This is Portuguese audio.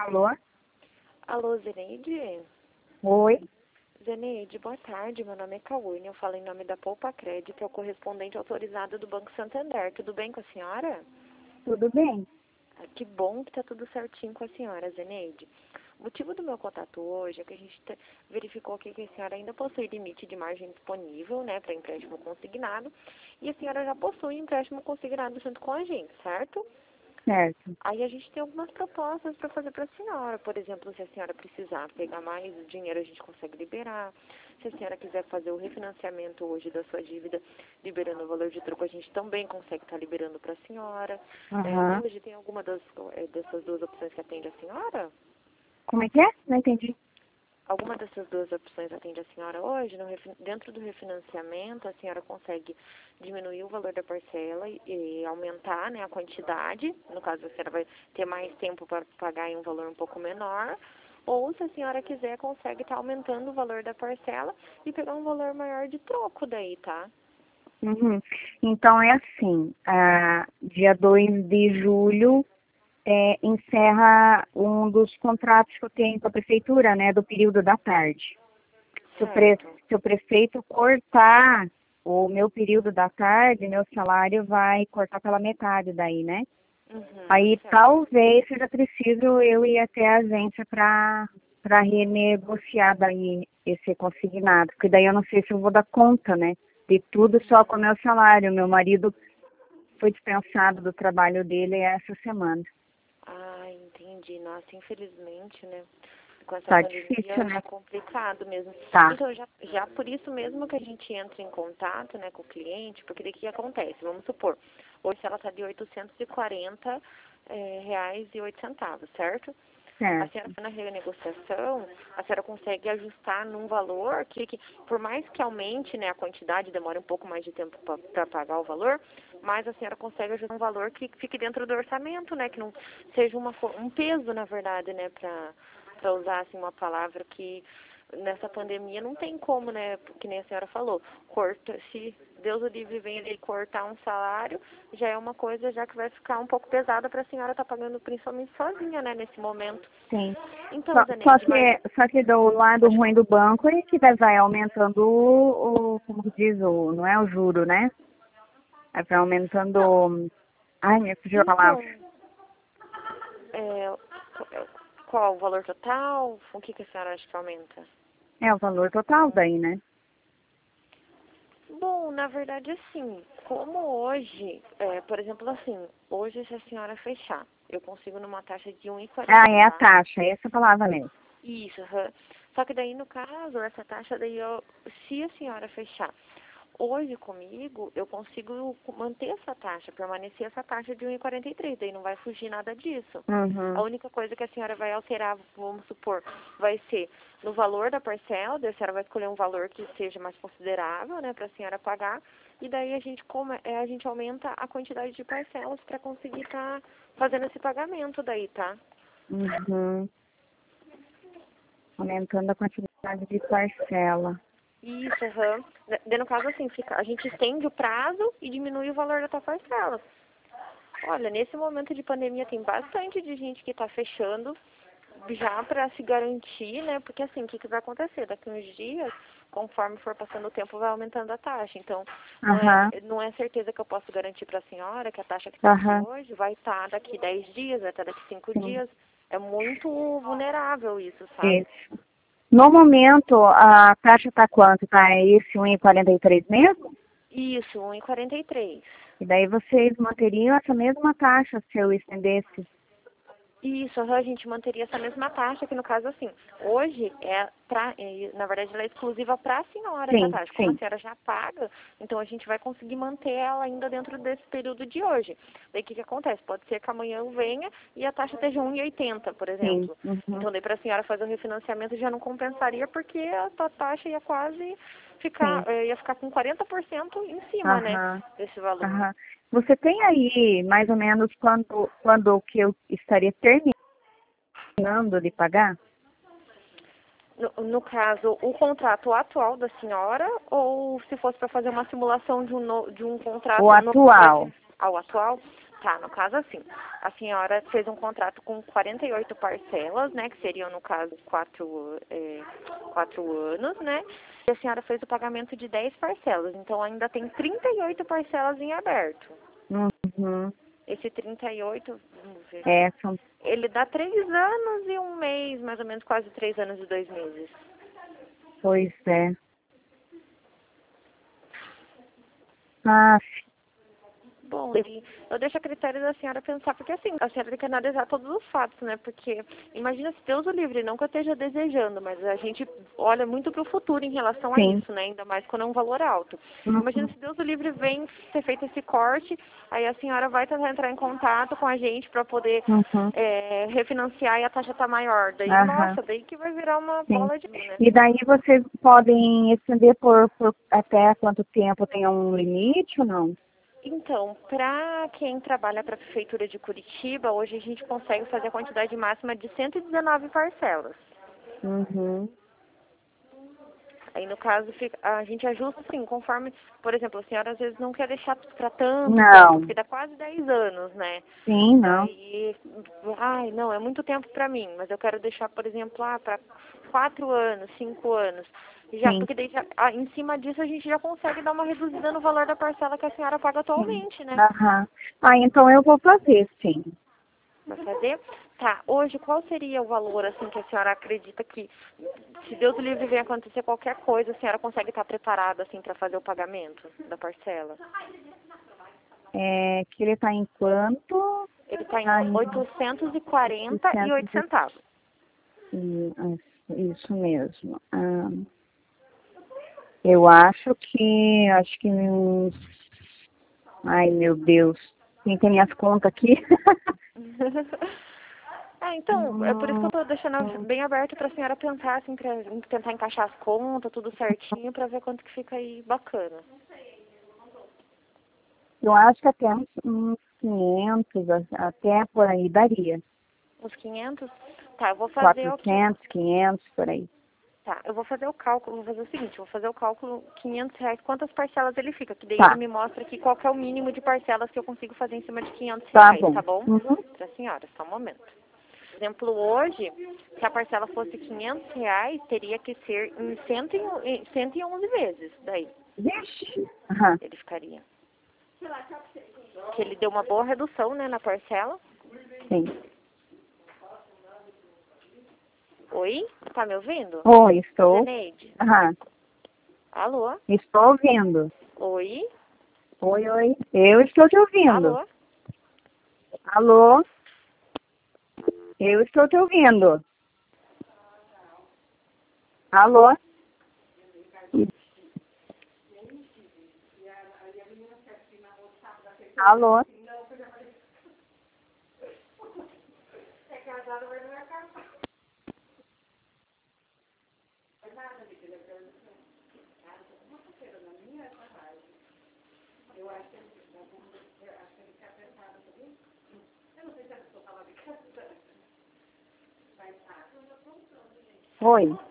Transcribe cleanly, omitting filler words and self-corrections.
Alô? Alô, Zeneide? Oi? Zeneide, boa tarde. Meu nome é Cauane. Eu falo em nome da Poupa Crédito, é o correspondente autorizado do Banco Santander. Tudo bem com a senhora? Tudo bem? Que bom que tá tudo certinho com a senhora, Zeneide. O motivo do meu contato hoje é que a gente verificou aqui que a senhora ainda possui limite de margem disponível, né, para empréstimo consignado, e a senhora já possui empréstimo consignado junto com a gente, certo? Certo. Aí a gente tem algumas propostas para fazer para a senhora. Por exemplo, se a senhora precisar pegar mais dinheiro, a gente consegue liberar. Se a senhora quiser fazer o refinanciamento hoje da sua dívida, liberando o valor de troco, a gente também consegue estar liberando para a senhora. Aham. Hoje tem alguma dessas duas opções que atende a senhora? Como é que é? Não entendi. Alguma dessas duas opções atende a senhora hoje? Dentro do refinanciamento, a senhora consegue diminuir o valor da parcela e aumentar, né, a quantidade. No caso, a senhora vai ter mais tempo para pagar em um valor um pouco menor. Ou, se a senhora quiser, consegue estar aumentando o valor da parcela e pegar um valor maior de troco daí, tá? Uhum. Então é assim, dia 2 de julho encerra um dos contratos que eu tenho com a prefeitura, né, do período da tarde. Certo. Se o prefeito cortar o meu período da tarde, meu salário vai cortar pela metade daí, né? Aí Certo. talvez seja preciso eu ir até a agência para renegociar daí esse consignado, porque daí eu não sei se eu vou dar conta, né? De tudo só com o meu salário. Meu marido foi dispensado do trabalho dele essa semana. Ah, entendi. Nossa, infelizmente, né? Com essa Tá difícil, pandemia né? é complicado mesmo. Tá. Então, já por isso mesmo que a gente entra em contato, né, com o cliente, porque daí o que acontece? Vamos supor, hoje ela está de R$ 840 reais e 8 centavos, certo? A senhora Certo. foi na renegociação, a senhora consegue ajustar num valor que por mais que aumente, né, a quantidade, demore um pouco mais de tempo para pagar o valor, mas a senhora consegue ajustar um valor que fique dentro do orçamento, né, que não seja um peso, na verdade, né, para usar assim uma palavra que nessa pandemia não tem como, né, que nem a senhora falou, se Deus o livre vem ele cortar um salário, já é uma coisa já que vai ficar um pouco pesada para a senhora estar pagando principalmente sozinha, né, nesse momento. Sim. Então, Só, só Zaneide, mas que, só que do lado pode ruim falar. do banco é que vai aumentando como que diz, não é o juro, né? Vai Não, aumentando. Ai, me fugiu a palavra. então, é, qual o valor total? O que a senhora acha que aumenta? É o valor total daí, né? Bom, na verdade, assim, como hoje, por exemplo, assim, hoje se a senhora fechar, eu consigo numa taxa de 1,40, Ah, é a tá? taxa, é essa palavra mesmo. Isso, aham. Só que daí, no caso, essa taxa daí, se a senhora fechar hoje comigo, eu consigo manter essa taxa, permanecer essa taxa de 1,43, daí não vai fugir nada disso. A Uhum. única coisa que a senhora vai alterar, vamos supor, vai ser no valor da parcela, daí a senhora vai escolher um valor que seja mais considerável, né, para a senhora pagar, e daí a gente aumenta a quantidade de parcelas para conseguir estar fazendo esse pagamento daí, tá? Uhum. Aumentando a quantidade de parcela. Isso, aham. No caso, assim, a gente estende o prazo e diminui o valor da tua parcela. Olha, nesse momento de pandemia tem bastante de gente que está fechando já para se garantir, né? Porque assim, o que vai acontecer? Daqui uns dias, conforme for passando o tempo, vai aumentando a taxa. Então, Aham, não é certeza que eu posso garantir para a senhora que a taxa que está aqui aham, hoje vai estar daqui 10 dias, vai estar daqui 5 sim. dias. É muito vulnerável isso, sabe? Isso. No momento, a taxa está quanto? Tá esse 1,43 mesmo? Isso, 1,43. E daí vocês manteriam essa mesma taxa se eu estendesse? Isso, aham, a gente manteria essa mesma taxa, que no caso, assim, hoje na verdade, ela é exclusiva para a senhora, essa Sim, taxa. Como a sim, senhora já paga, então a gente vai conseguir manter ela ainda dentro desse período de hoje. Daí o que acontece? Pode ser que amanhã eu venha e a taxa esteja 1,80, por sim. exemplo. Uhum, Então daí para a senhora fazer o refinanciamento já não compensaria, porque a tua taxa ia quase sim. ia ficar com 40% em cima, né, Aham, desse valor. aham. Você tem aí mais ou menos quando que eu estaria terminando de pagar? No caso, o contrato atual da senhora ou se fosse para fazer uma simulação de um O contrato novo que vai atual? ser ao atual? Tá, no caso assim, a senhora fez um contrato com 48 parcelas, né, que seriam no caso 4 anos, né, e a senhora fez o pagamento de 10 parcelas, então ainda tem 38 parcelas em aberto. Uhum. Esse 38, vamos ver, São... ele dá 3 anos e 1 mês, mais ou menos quase 3 anos e 2 meses. Pois é. Ah, Bom, eu deixo a critério da senhora pensar, porque assim, a senhora tem que analisar todos os fatos, né? Porque, imagina se Deus o livre, não que eu esteja desejando, mas a gente olha muito para o futuro em relação a sim. isso, né? Ainda mais quando é um valor alto. Uhum. Imagina se Deus o livre vem ter feito esse corte, aí a senhora vai tentar entrar em contato com a gente para poder Uhum. refinanciar e a taxa tá maior. Daí, Aham. nossa, daí que vai virar uma Sim. bola de neve, né? E daí vocês podem estender por até quanto tempo? Tem um limite ou não? Então, para quem trabalha para a Prefeitura de Curitiba, hoje a gente consegue fazer a quantidade máxima de 119 parcelas. Uhum. Aí, no caso, a gente ajusta assim, conforme, por exemplo, a senhora às vezes não quer deixar para tanto tempo, Não. porque dá quase 10 anos, né? Sim, não. Daí, ai, não, é muito tempo para mim, mas eu quero deixar, por exemplo, para 4 anos, 5 anos. Já, Sim. porque daí, em cima disso, a gente já consegue dar uma reduzida no valor da parcela que a senhora paga Sim. atualmente, né? Aham. Então eu vou fazer, sim. Vai fazer? Tá. Hoje, qual seria o valor, assim, que a senhora acredita que, se Deus o livre venha acontecer qualquer coisa, a senhora consegue estar preparada, assim, para fazer o pagamento da parcela? Que ele está em quanto? Ele está em Ai, 848 centavos. Isso mesmo. Eu acho que uns... Ai, meu Deus. Quem tem minhas contas aqui? Então, é por isso que eu estou deixando bem aberto para a senhora pensar, assim, para tentar encaixar as contas, tudo certinho, para ver quanto que fica aí bacana. Eu acho que até uns 500, até por aí daria. Uns 500? Tá, eu vou fazer o que? 400, 500, por aí. Tá, eu vou fazer o cálculo, vou fazer o seguinte, eu vou fazer o cálculo, R$ 500, quantas parcelas ele fica, que daí Tá. ele me mostra aqui qual que é o mínimo de parcelas que eu consigo fazer em cima de R$ 500, Tá bom. tá bom? Uhum. Pra senhora, só um momento. Por exemplo, hoje, se a parcela fosse R$ 500, teria que ser em 111 vezes, daí Vixe. Aham. ele ficaria. Que ele deu uma boa redução, né, na parcela. Sim. Oi? Tá me ouvindo? Oi, estou. Zeneide? Aham. Alô? Estou ouvindo. Oi? Oi, oi. Eu estou te ouvindo. Alô? Alô? Eu estou te ouvindo. Alô? Alô? Oi.